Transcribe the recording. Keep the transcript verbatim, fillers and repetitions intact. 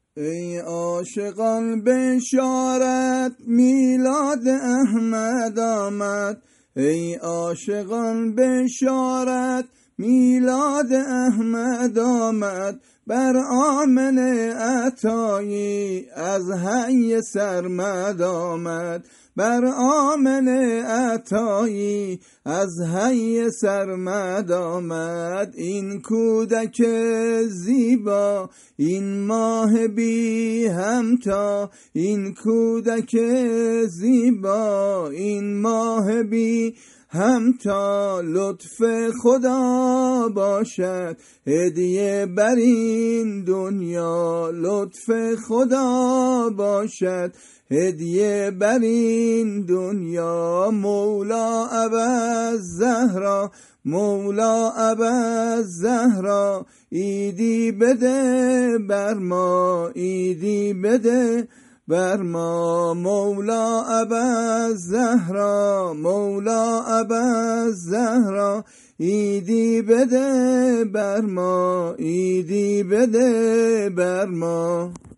ای عاشقان بشارت میلاد احمد آمد، ای عاشقان بشارت میلاد احمد آمد. بر آمن عطایی از حی سرمد آمد، بر آمن عطایی از حی سرمد آمد. این کودک زیبا این ماه بی همتا، این کودک زیبا این ماه بی همتا. لطف خدا باشد هدیه بر این دنیا، لطف خدا باشد هدیه بر این دنیا. مولا ابوالزهرا، مولا ابوالزهرا، ایدی بده بر ما، ایدی بده بر ما. مولا ابوالزهرا، مولا ابوالزهرا، ایدی بده بر ما، ایدی بده بر ما.